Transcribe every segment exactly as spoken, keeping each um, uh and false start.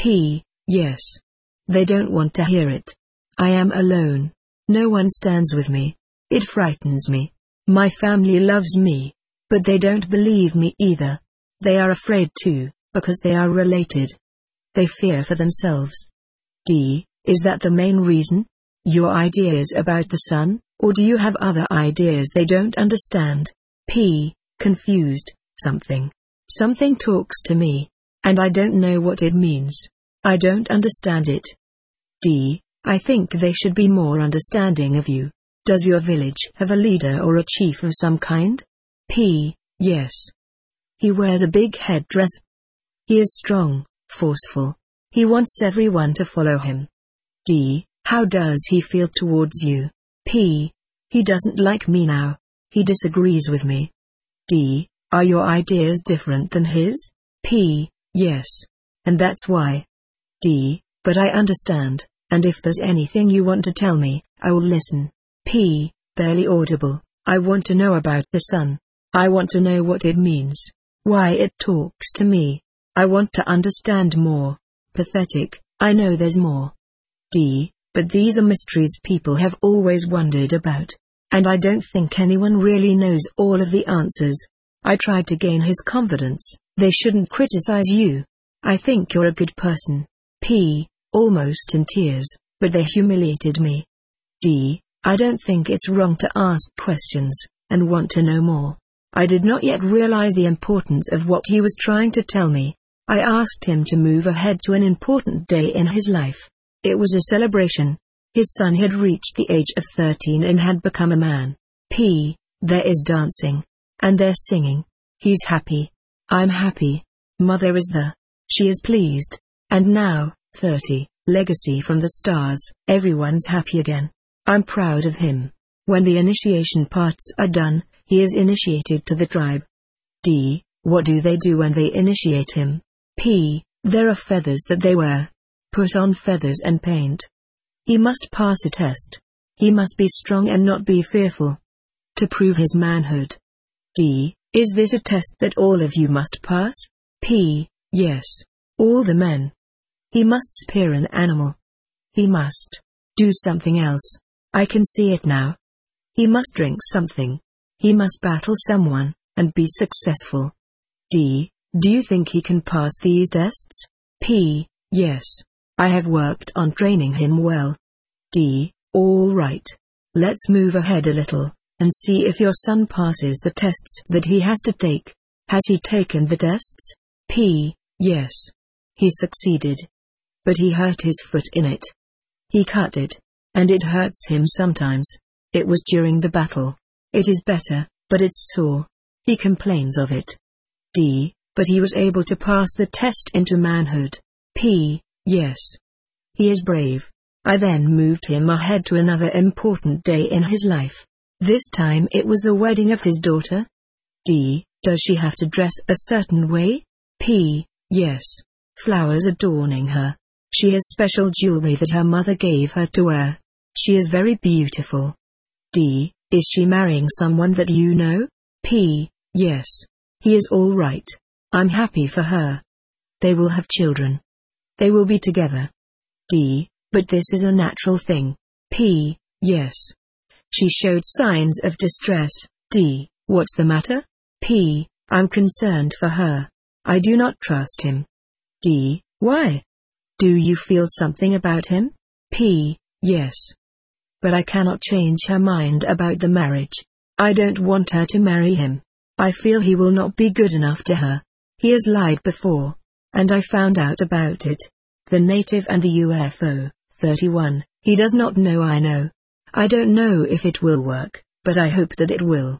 P. Yes. They don't want to hear it. I am alone. No one stands with me. It frightens me. My family loves me, but they don't believe me either. They are afraid too, because they are related. They fear for themselves. D. Is that the main reason? Your ideas about the sun, or do you have other ideas they don't understand? P. Confused. Something. Something talks to me, and I don't know what it means. I don't understand it. D. I think they should be more understanding of you. Does your village have a leader or a chief of some kind? P. Yes. He wears a big headdress. He is strong, forceful. He wants everyone to follow him. D. How does he feel towards you? P. He doesn't like me now. He disagrees with me. D. Are your ideas different than his? P. Yes. And that's why. D. But I understand, and if there's anything you want to tell me, I will listen. P. Barely audible. I want to know about the sun. I want to know what it means. Why it talks to me. I want to understand more. Pathetic. I know there's more. D. But these are mysteries people have always wondered about. And I don't think anyone really knows all of the answers. I tried to gain his confidence. They shouldn't criticize you. I think you're a good person. P. Almost in tears, but they humiliated me. D. I don't think it's wrong to ask questions, and want to know more. I did not yet realize the importance of what he was trying to tell me. I asked him to move ahead to an important day in his life. It was a celebration. His son had reached the age of thirteen and had become a man. P. There is dancing. And they're singing. He's happy. I'm happy. Mother is there. She is pleased. And now, thirty, legacy from the stars, everyone's happy again. I'm proud of him. When the initiation parts are done, he is initiated to the tribe. D. What do they do when they initiate him? P. There are feathers that they wear. Put on feathers and paint. He must pass a test. He must be strong and not be fearful. To prove his manhood. D. Is this a test that all of you must pass? P. Yes. All the men. He must spear an animal. He must do something else. I can see it now. He must drink something. He must battle someone, and be successful. D. Do you think he can pass these tests? P. Yes. I have worked on training him well. D. All right. Let's move ahead a little, and see if your son passes the tests that he has to take. Has he taken the tests? P. Yes. He succeeded. But he hurt his foot in it. He cut it. And it hurts him sometimes. It was during the battle. It is better, but it's sore. He complains of it. D. But he was able to pass the test into manhood. P. Yes. He is brave. I then moved him ahead to another important day in his life. This time it was the wedding of his daughter. D. Does she have to dress a certain way? P. Yes. Flowers adorning her. She has special jewelry that her mother gave her to wear. She is very beautiful. D. Is she marrying someone that you know? P. Yes. He is all right. I'm happy for her. They will have children. They will be together. D. But this is a natural thing. P. Yes. She showed signs of distress. D. What's the matter? P. I'm concerned for her. I do not trust him. D. Why? Do you feel something about him? P. Yes. But I cannot change her mind about the marriage. I don't want her to marry him. I feel he will not be good enough to her. He has lied before. And I found out about it. The native and the U F O. thirty-one. He does not know I know. I don't know if it will work, but I hope that it will.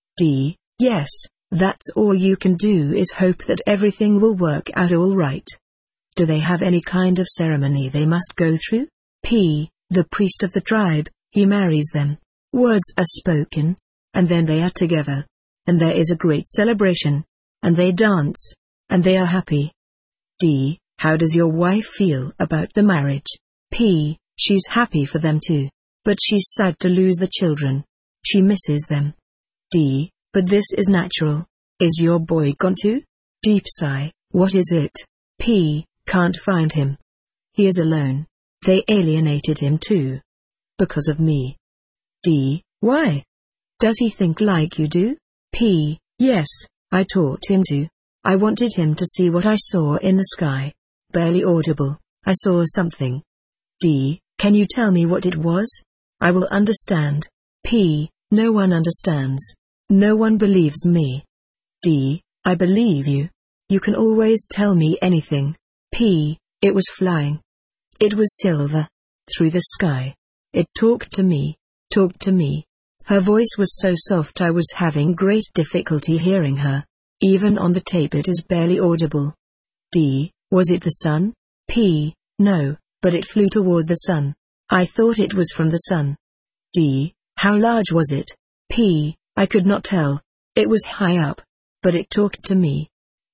D. Yes, that's all you can do is hope that everything will work out all right. Do they have any kind of ceremony they must go through? P. The priest of the tribe, he marries them. Words are spoken. And then they are together. And there is a great celebration. And they dance. And they are happy. D. How does your wife feel about the marriage? P. She's happy for them too. But she's sad to lose the children. She misses them. D. But this is natural. Is your boy gone too? Deep sigh. What is it? P. Can't find him. He is alone. They alienated him too. Because of me. D. Why? Does he think like you do? P. Yes, I taught him to. I wanted him to see what I saw in the sky. Barely audible. I saw something. D. Can you tell me what it was? I will understand. P. No one understands. No one believes me. D. I believe you. You can always tell me anything. P. It was flying. It was silver. Through the sky. It talked to me. Talked to me. Her voice was so soft I was having great difficulty hearing her. Even on the tape it is barely audible. D. Was it the sun? P. No, but it flew toward the sun. I thought it was from the sun. D. How large was it? P. I could not tell. It was high up. But it talked to me.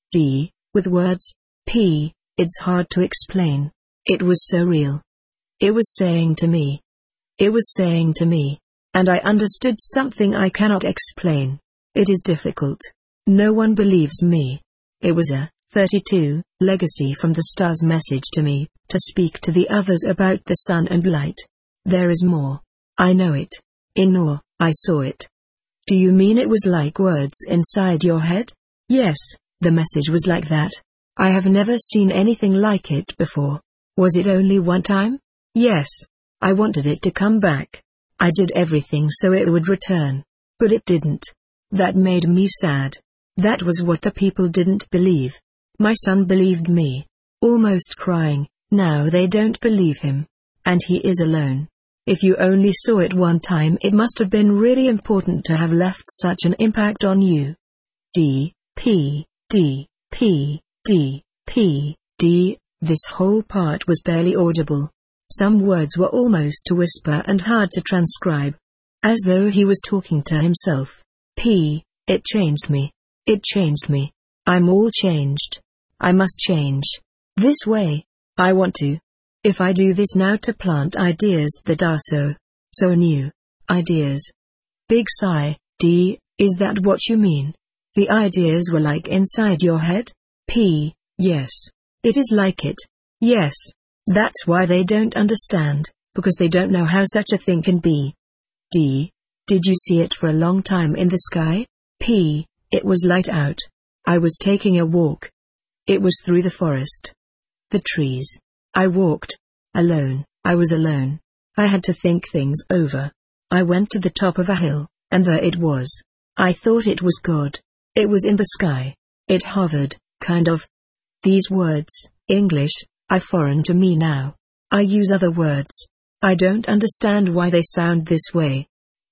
D. With words? P. It's hard to explain. It was so real. It was saying to me. It was saying to me. And I understood something I cannot explain. It is difficult. No one believes me. It was a thirty-two legacy from the stars message to me, to speak to the others about the sun and light. There is more. I know it. In awe, I saw it. Do you mean it was like words inside your head? Yes, the message was like that. I have never seen anything like it before. Was it only one time? Yes. I wanted it to come back. I did everything so it would return. But it didn't. That made me sad. That was what the people didn't believe. My son believed me. Almost crying, now they don't believe him. And he is alone. If you only saw it one time it must have been really important to have left such an impact on you. D. P. D. P. D. P. D. This whole part was barely audible. Some words were almost a whisper and hard to transcribe. As though he was talking to himself. P. It changed me. It changed me. I'm all changed. I must change. This way. I want to. If I do this now to plant ideas that are so, so new. Ideas. Big sigh. D. Is that what you mean? The ideas were like inside your head? P. Yes. It is like it. Yes. That's why they don't understand, because they don't know how such a thing can be. D. Did you see it for a long time in the sky? P. It was light out. I was taking a walk. It was through the forest. The trees. I walked. Alone. I was alone. I had to think things over. I went to the top of a hill, and there it was. I thought it was God. It was in the sky. It hovered, kind of. These words, English, are foreign to me now. I use other words. I don't understand why they sound this way.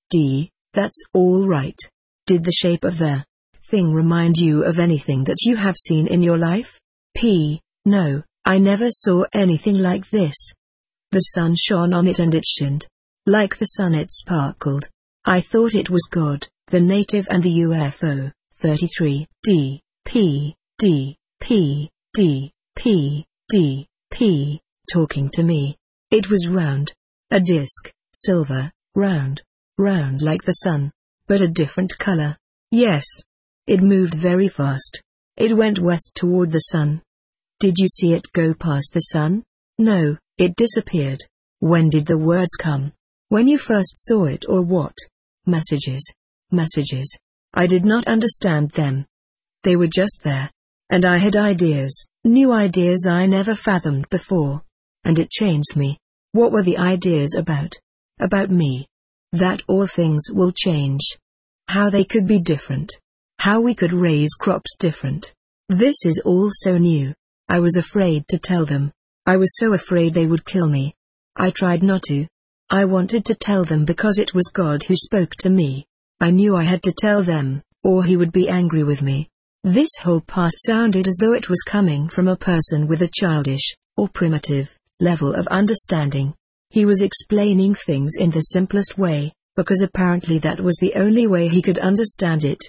D. That's all right. Did the shape of the thing remind you of anything that you have seen in your life? P. No, I never saw anything like this. The sun shone on it and it shined. Like the sun it sparkled. I thought it was God, the native and the U F O. thirty-three. D. P. D. P. D. P. D. P. Talking to me. It was round. A disc, silver, round. Round like the sun. But a different color. Yes. It moved very fast. It went west toward the sun. Did you see it go past the sun? No, it disappeared. When did the words come? When you first saw it or what? Messages. Messages. I did not understand them. They were just there. And I had ideas, new ideas I never fathomed before. And it changed me. What were the ideas about? About me. That all things will change. How they could be different. How we could raise crops different. This is all so new. I was afraid to tell them. I was so afraid they would kill me. I tried not to. I wanted to tell them because it was God who spoke to me. I knew I had to tell them, or he would be angry with me. This whole part sounded as though it was coming from a person with a childish, or primitive, level of understanding. He was explaining things in the simplest way, because apparently that was the only way he could understand it.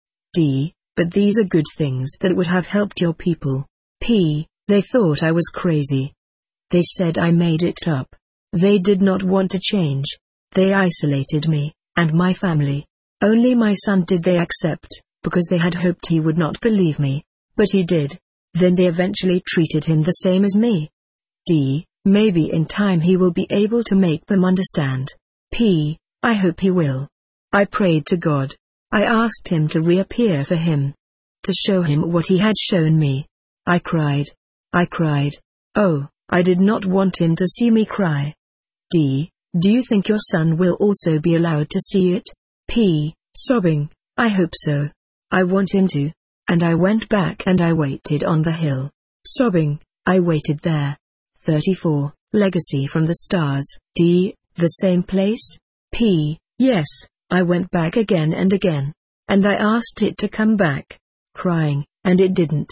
D. But these are good things that would have helped your people. P. They thought I was crazy. They said I made it up. They did not want to change. They isolated me, and my family. Only my son did they accept, because they had hoped he would not believe me. But he did. Then they eventually treated him the same as me. D. Maybe in time he will be able to make them understand. P. I hope he will. I prayed to God. I asked him to reappear for him. To show him what he had shown me. I cried. I cried. Oh, I did not want him to see me cry. D. Do you think your son will also be allowed to see it? P. Sobbing. I hope so. I want him to. And I went back and I waited on the hill. Sobbing, I waited there. thirty-four. Legacy from the Stars. D. The same place? P. Yes, I went back again and again. And I asked it to come back. Crying, and it didn't.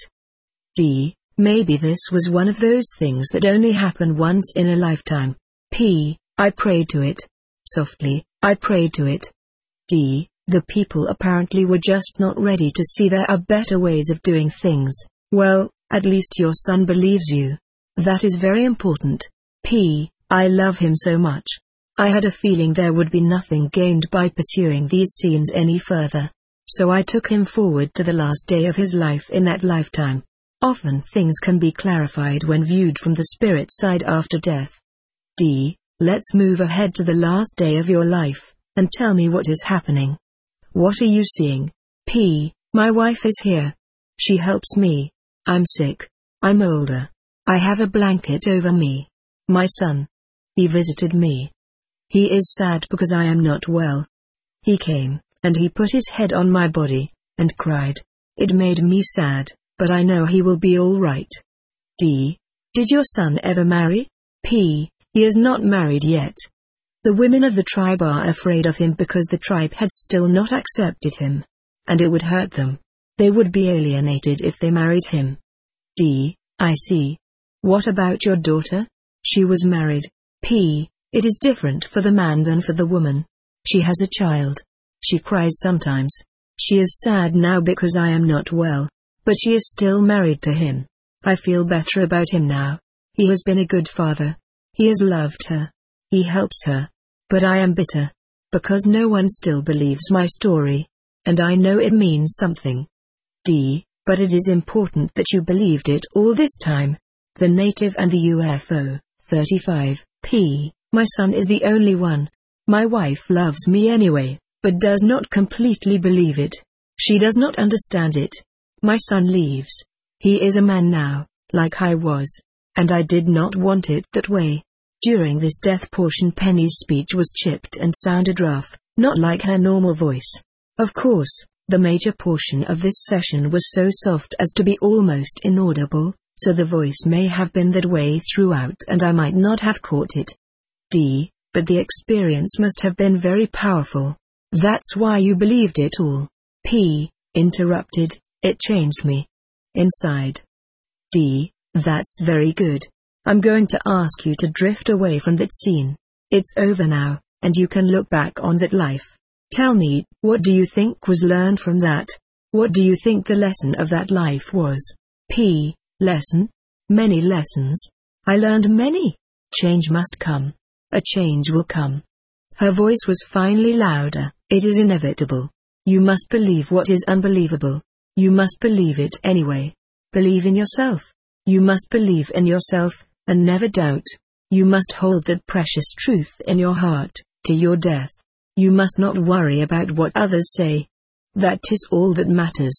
D. Maybe this was one of those things that only happen once in a lifetime. P. I prayed to it. Softly, I prayed to it. D. The people apparently were just not ready to see there are better ways of doing things. Well, at least your son believes you. That is very important. P. I love him so much. I had a feeling there would be nothing gained by pursuing these scenes any further. So I took him forward to the last day of his life in that lifetime. Often things can be clarified when viewed from the spirit side after death. D. Let's move ahead to the last day of your life, and tell me what is happening. What are you seeing? P. My wife is here. She helps me. I'm sick. I'm older. I have a blanket over me. My son. He visited me. He is sad because I am not well. He came, and he put his head on my body, and cried. It made me sad, but I know he will be all right. D. Did your son ever marry? P. He is not married yet. The women of the tribe are afraid of him because the tribe had still not accepted him. And it would hurt them. They would be alienated if they married him. D. I see. What about your daughter? She was married. P. It is different for the man than for the woman. She has a child. She cries sometimes. She is sad now because I am not well. But she is still married to him. I feel better about him now. He has been a good father. He has loved her. He helps her. But I am bitter. Because no one still believes my story. And I know it means something. D. But it is important that you believed it all this time. The native and the U F O. thirty-five. P. My son is the only one. My wife loves me anyway, but does not completely believe it. She does not understand it. My son leaves. He is a man now, like I was. And I did not want it that way. During this death portion Penny's speech was chipped and sounded rough, not like her normal voice. Of course, the major portion of this session was so soft as to be almost inaudible, so the voice may have been that way throughout and I might not have caught it. D. But the experience must have been very powerful. That's why you believed it all. P. Interrupted, it changed me. Inside. D. That's very good. I'm going to ask you to drift away from that scene. It's over now, and you can look back on that life. Tell me, what do you think was learned from that? What do you think the lesson of that life was? P. Lesson? Many lessons. I learned many. Change must come. A change will come. Her voice was finally louder. It is inevitable. You must believe what is unbelievable. You must believe it anyway. Believe in yourself. You must believe in yourself. And never doubt. You must hold that precious truth in your heart, to your death. You must not worry about what others say. That is all that matters.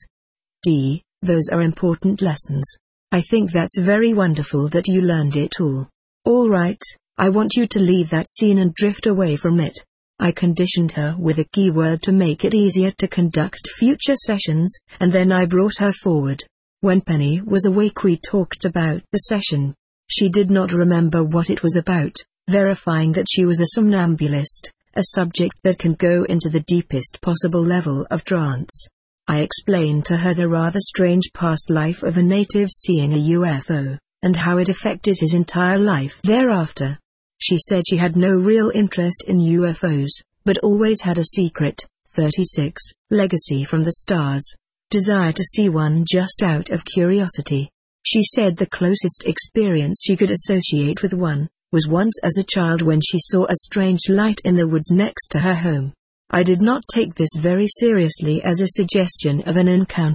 D. Those are important lessons. I think that's very wonderful that you learned it all. All right, I want you to leave that scene and drift away from it. I conditioned her with a keyword to make it easier to conduct future sessions, and then I brought her forward. When Penny was awake we talked about the session. She did not remember what it was about, verifying that she was a somnambulist, a subject that can go into the deepest possible level of trance. I explained to her the rather strange past life of a native seeing a U F O, and how it affected his entire life thereafter. She said she had no real interest in U F Os, but always had a secret, thirty-six, legacy from the stars. Desire to see one just out of curiosity. She said the closest experience she could associate with one, was once as a child when she saw a strange light in the woods next to her home. I did not take this very seriously as a suggestion of an encounter,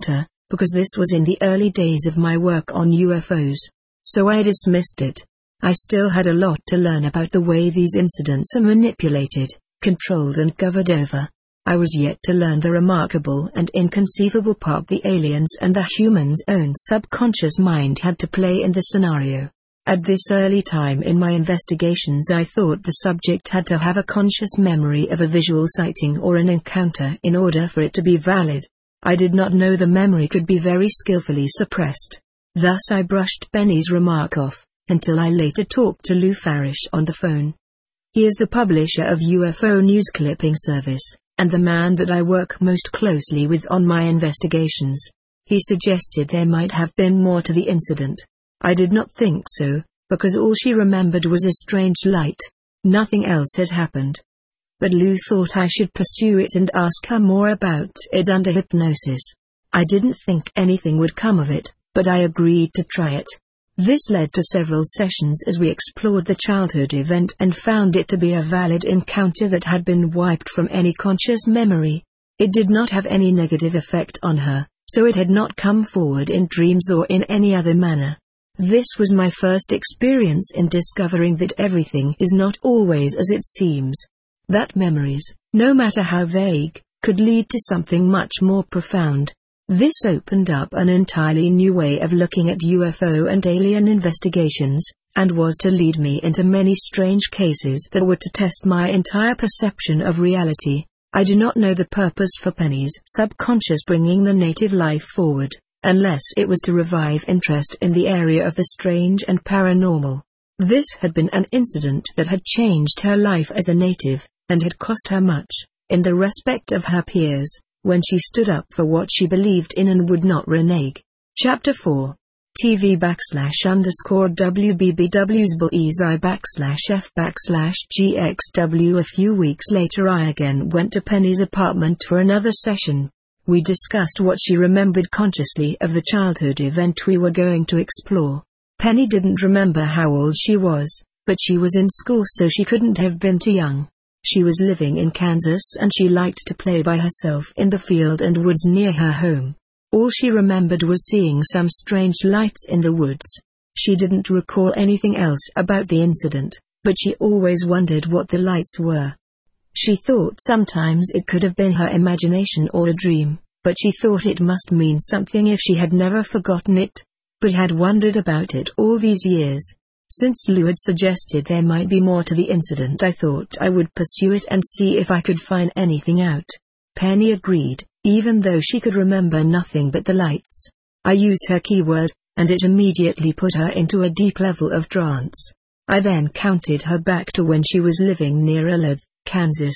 because this was in the early days of my work on U F Os. So I dismissed it. I still had a lot to learn about the way these incidents are manipulated, controlled and governed over. I was yet to learn the remarkable and inconceivable part the aliens and the humans' own subconscious mind had to play in the scenario. At this early time in my investigations, I thought the subject had to have a conscious memory of a visual sighting or an encounter in order for it to be valid. I did not know the memory could be very skillfully suppressed. Thus I brushed Penny's remark off, until I later talked to Lou Farish on the phone. He is the publisher of U F O News Clipping Service, and the man that I work most closely with on my investigations. He suggested there might have been more to the incident. I did not think so, because all she remembered was a strange light. Nothing else had happened. But Lou thought I should pursue it and ask her more about it under hypnosis. I didn't think anything would come of it, but I agreed to try it. This led to several sessions as we explored the childhood event and found it to be a valid encounter that had been wiped from any conscious memory. It did not have any negative effect on her, so it had not come forward in dreams or in any other manner. This was my first experience in discovering that everything is not always as it seems. That memories, no matter how vague, could lead to something much more profound. This opened up an entirely new way of looking at U F O and alien investigations, and was to lead me into many strange cases that were to test my entire perception of reality. I do not know the purpose for Penny's subconscious bringing the native life forward, unless it was to revive interest in the area of the strange and paranormal. This had been an incident that had changed her life as a native, and had cost her much, in the respect of her peers, when she stood up for what she believed in and would not renege. Chapter four. T V backslash underscore W B B W's Bullseye backslash F backslash G X W. A few weeks later I again went to Penny's apartment for another session. We discussed what she remembered consciously of the childhood event we were going to explore. Penny didn't remember how old she was, but she was in school so she couldn't have been too young. She was living in Kansas and she liked to play by herself in the field and woods near her home. All she remembered was seeing some strange lights in the woods. She didn't recall anything else about the incident, but she always wondered what the lights were. She thought sometimes it could have been her imagination or a dream, but she thought it must mean something if she had never forgotten it, but had wondered about it all these years. Since Lou had suggested there might be more to the incident, I thought I would pursue it and see if I could find anything out. Penny agreed, even though she could remember nothing but the lights. I used her keyword, and it immediately put her into a deep level of trance. I then counted her back to when she was living near Olathe, Kansas.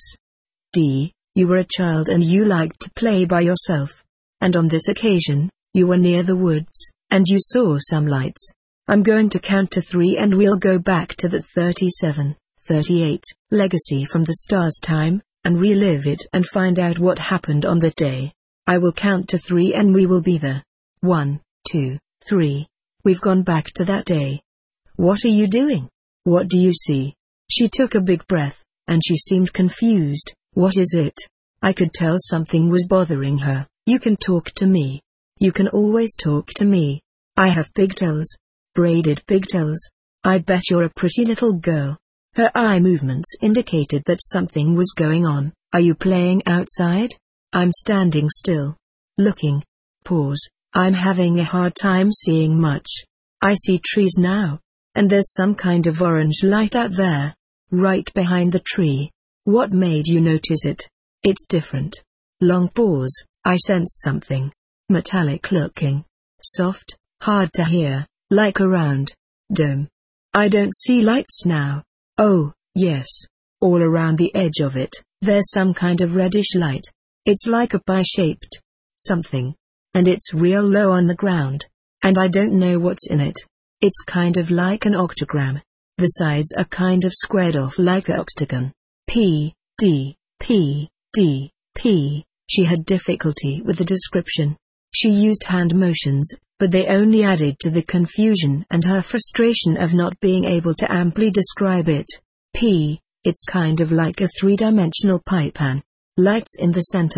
D. You were a child and you liked to play by yourself. And on this occasion, you were near the woods, and you saw some lights. I'm going to count to three and we'll go back to that thirty-seven, thirty-eight, legacy from the stars time, and relive it and find out what happened on that day. I will count to three and we will be there. One, two, three. We've gone back to that day. What are you doing? What do you see? She took a big breath, and she seemed confused. What is it? I could tell something was bothering her. You can talk to me. You can always talk to me. I have pigtails. Braided pigtails. I bet you're a pretty little girl. Her eye movements indicated that something was going on. Are you playing outside? I'm standing still. Looking. Pause. I'm having a hard time seeing much. I see trees now. And there's some kind of orange light out there. Right behind the tree. What made you notice it? It's different. Long pause. I sense something. Metallic looking. Soft, hard to hear, like a round dome. I don't see lights now. Oh, yes. All around the edge of it, there's some kind of reddish light. It's like a pie-shaped something. And it's real low on the ground. And I don't know what's in it. It's kind of like an octagram. The sides are kind of squared off like an octagon. P, D, P, D, P. She had difficulty with the description. She used hand motions, but they only added to the confusion and her frustration of not being able to amply describe it. P. It's kind of like a three-dimensional pie pan. Lights in the center,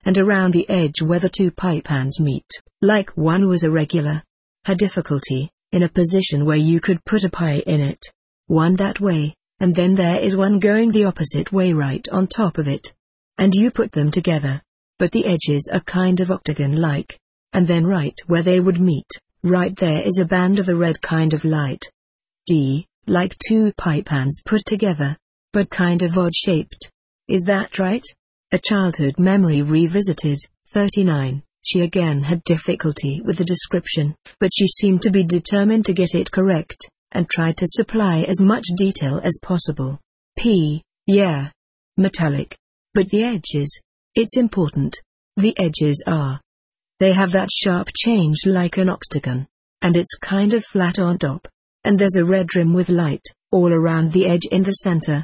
and around the edge where the two pipe hands meet, like one was irregular. A difficulty, in a position where you could put a pie in it. One that way, and then there is one going the opposite way right on top of it. And you put them together. But the edges are kind of octagon-like. And then right where they would meet, right there is a band of a red kind of light. D, like two pipe hands put together, but kind of odd-shaped. Is that right? A childhood memory revisited. thirty-nine. She again had difficulty with the description, but she seemed to be determined to get it correct, and tried to supply as much detail as possible. P. Yeah. Metallic. But the edges. It's important. The edges are. They have that sharp change like an octagon. And it's kind of flat on top. And there's a red rim with light, all around the edge in the center.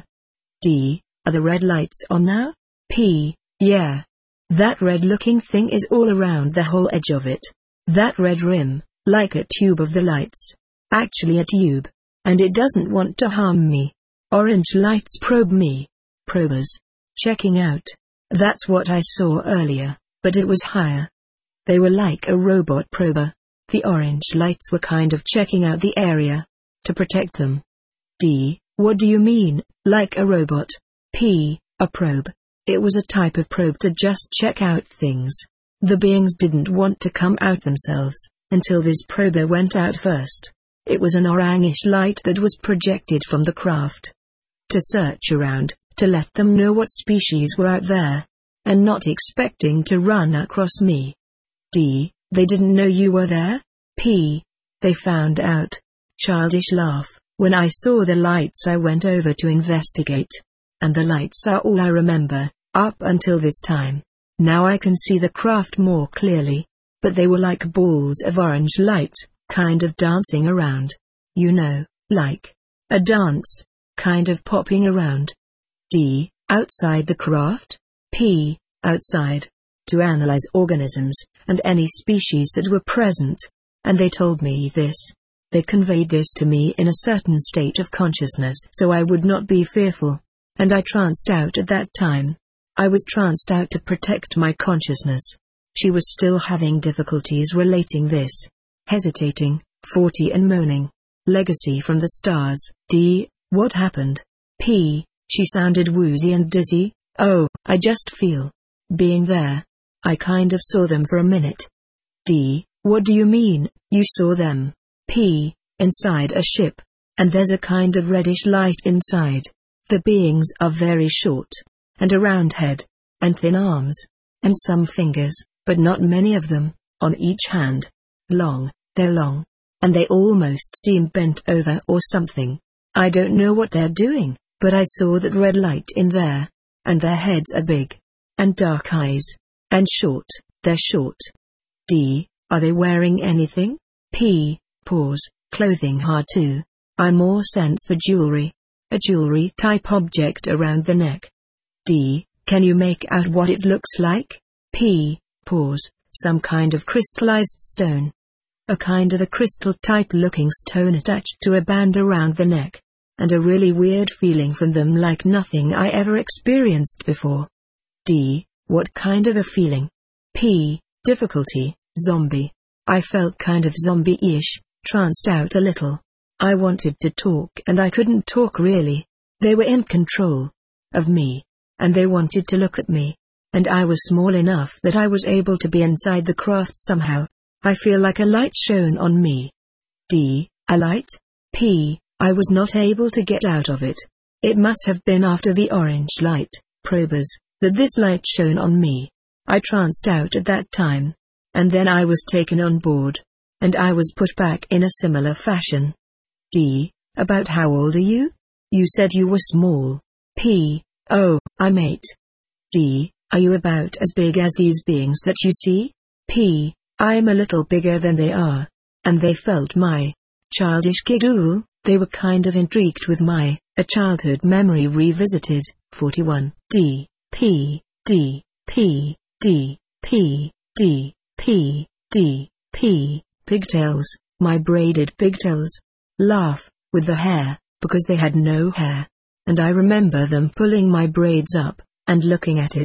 D. Are the red lights on now? P. Yeah. That red-looking thing is all around the whole edge of it. That red rim, like a tube of the lights. Actually a tube. And it doesn't want to harm me. Orange lights probe me. Probers. Checking out. That's what I saw earlier, but it was higher. They were like a robot prober. The orange lights were kind of checking out the area. To protect them. D. What do you mean, like a robot? P. A probe. It was a type of probe to just check out things. The beings didn't want to come out themselves, until this prober went out first. It was an orangish light that was projected from the craft. To search around, to let them know what species were out there. And not expecting to run across me. D. They didn't know you were there? P. They found out. Childish laugh. When I saw the lights I went over to investigate. And the lights are all I remember. Up until this time. Now I can see the craft more clearly. But they were like balls of orange light, kind of dancing around. You know, like a dance, kind of popping around. D. Outside the craft? P. Outside. To analyze organisms, and any species that were present. And they told me this. They conveyed this to me in a certain state of consciousness so I would not be fearful. And I tranced out at that time. I was tranced out to protect my consciousness. She was still having difficulties relating this. Hesitating, forty and moaning. Legacy from the stars. D. What happened? P. She sounded woozy and dizzy. Oh, I just feel. Being there. I kind of saw them for a minute. D. What do you mean, you saw them? P. Inside a ship. And there's a kind of reddish light inside. The beings are very short. And a round head. And thin arms. And some fingers, but not many of them, on each hand. Long, they're long. And they almost seem bent over or something. I don't know what they're doing, but I saw that red light in there. And their heads are big. And dark eyes. And short, they're short. D. Are they wearing anything? P. Pause. Clothing hard too. I more sense the jewelry. A jewelry type object around the neck. D. Can you make out what it looks like? P. Pause. Some kind of crystallized stone. A kind of a crystal type looking stone attached to a band around the neck. And a really weird feeling from them like nothing I ever experienced before. D. What kind of a feeling? P. Difficulty. Zombie. I felt kind of zombie-ish, tranced out a little. I wanted to talk and I couldn't talk really. They were in control of me. And they wanted to look at me. And I was small enough that I was able to be inside the craft somehow. I feel like a light shone on me. D. A light? P. I was not able to get out of it. It must have been after the orange light, probers, that this light shone on me. I tranced out at that time. And then I was taken on board. And I was put back in a similar fashion. D. About how old are you? You said you were small. P. Oh, I'm eight. D. Are you about as big as these beings that you see? P. I'm a little bigger than they are. And they felt my childish giggle. They were kind of intrigued with my a childhood memory revisited. forty-one. D. P. D. P. D. P. D. P. D. P. Pigtails, my braided pigtails. Laugh, with the hair, because they had no hair. And I remember them pulling my braids up, and looking at it.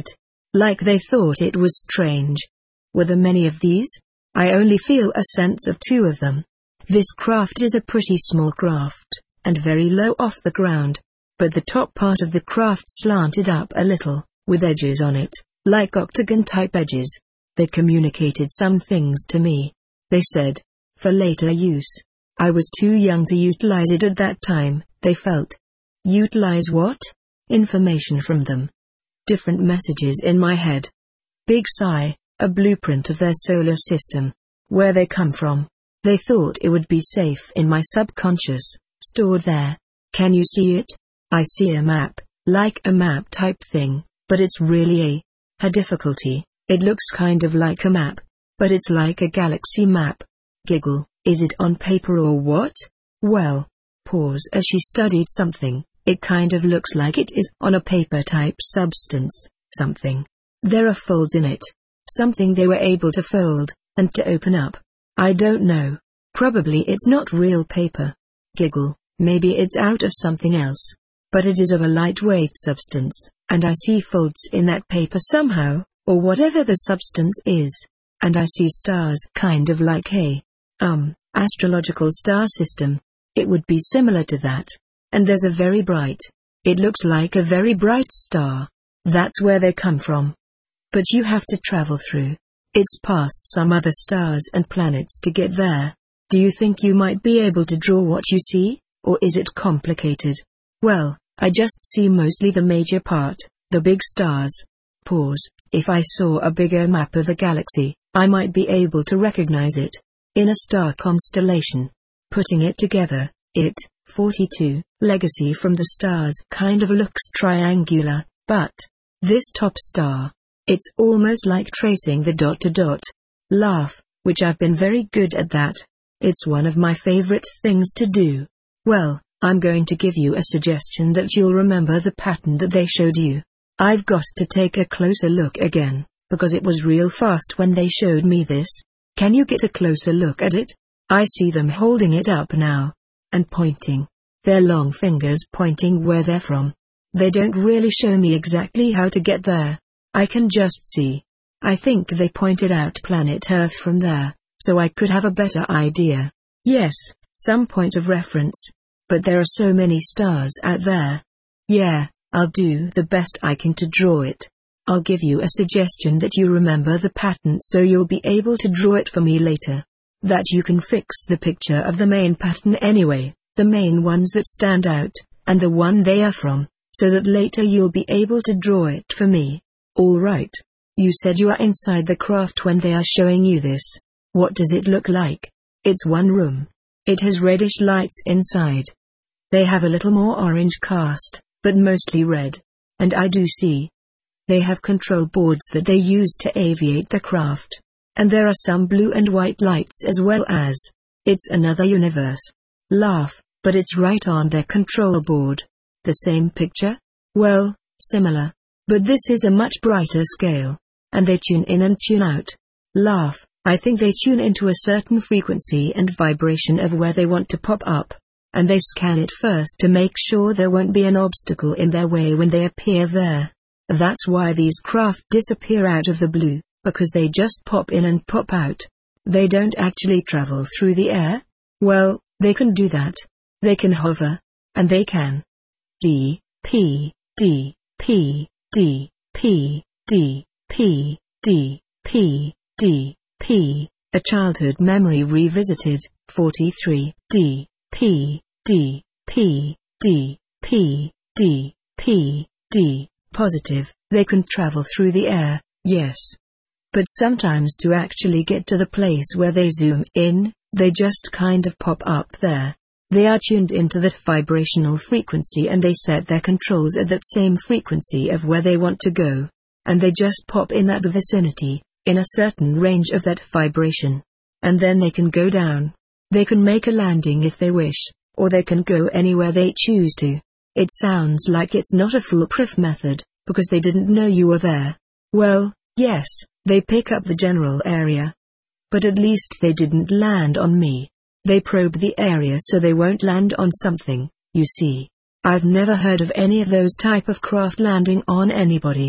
like they thought it was strange. Were there many of these? I only feel a sense of two of them. This craft is a pretty small craft, and very low off the ground, but the top part of the craft slanted up a little, with edges on it, like octagon-type edges. They communicated some things to me. They said, for later use. I was too young to utilize it at that time, they felt. Utilize what? Information from them. Different messages in my head. Big sigh, a blueprint of their solar system. Where they come from. They thought it would be safe in my subconscious, stored there. Can you see it? I see a map, like a map type thing, but it's really a, a difficulty. It looks kind of like a map, but it's like a galaxy map. Giggle, is it on paper or what? Well, pause as she studied something. It kind of looks like it is on a paper type substance, something. There are folds in it. Something they were able to fold, and to open up. I don't know. Probably it's not real paper. Giggle, maybe it's out of something else. But it is of a lightweight substance, and I see folds in that paper somehow, or whatever the substance is. And I see stars kind of like a, um, astrological star system. It would be similar to that. And there's a very bright. It looks like a very bright star. That's where they come from. But you have to travel through. It's past some other stars and planets to get there. Do you think you might be able to draw what you see, or is it complicated? Well, I just see mostly the major part, the big stars. Pause. If I saw a bigger map of the galaxy, I might be able to recognize it. In a star constellation. Putting it together, it, forty-two, legacy from the stars kind of looks triangular, but this top star, it's almost like tracing the dot to dot. Laugh, which I've been very good at that. It's one of my favorite things to do. Well, I'm going to give you a suggestion that you'll remember the pattern that they showed you. I've got to take a closer look again, because it was real fast when they showed me this. Can you get a closer look at it? I see them holding it up now. And pointing. Their long fingers pointing where they're from. They don't really show me exactly how to get there. I can just see. I think they pointed out planet Earth from there, so I could have a better idea. Yes, some point of reference. But there are so many stars out there. Yeah, I'll do the best I can to draw it. I'll give you a suggestion that you remember the pattern so you'll be able to draw it for me later. That you can fix the picture of the main pattern anyway, the main ones that stand out, and the one they are from, so that later you'll be able to draw it for me. All right. You said you are inside the craft when they are showing you this. What does it look like? It's one room. It has reddish lights inside. They have a little more orange cast, but mostly red. And I do see. They have control boards that they use to aviate the craft. And there are some blue and white lights as well as. It's another universe. Laugh, but it's right on their control board. The same picture? Well, similar. But this is a much brighter scale. And they tune in and tune out. Laugh, I think they tune into a certain frequency and vibration of where they want to pop up. And they scan it first to make sure there won't be an obstacle in their way when they appear there. That's why these craft disappear out of the blue. Because they just pop in and pop out. They don't actually travel through the air? Well, they can do that. They can hover. And they can. D, P, D, P, D, P, D, P, D, P, D, P. A Childhood Memory Revisited, forty-three, D, P, D, P, D, P, D, P, D. Positive, they can travel through the air, yes. But sometimes to actually get to the place where they zoom in, they just kind of pop up there. They are tuned into that vibrational frequency and they set their controls at that same frequency of where they want to go. And they just pop in that vicinity, in a certain range of that vibration. And then they can go down. They can make a landing if they wish, or they can go anywhere they choose to. It sounds like it's not a foolproof method, because they didn't know you were there. Well, yes. They pick up the general area. But at least they didn't land on me. They probe the area so they won't land on something, you see. I've never heard of any of those type of craft landing on anybody.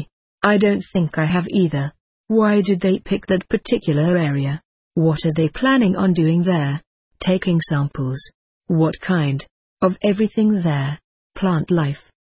I don't think I have either. Why did they pick that particular area? What are they planning on doing there? Taking samples. What kind? Of everything there. Plant life.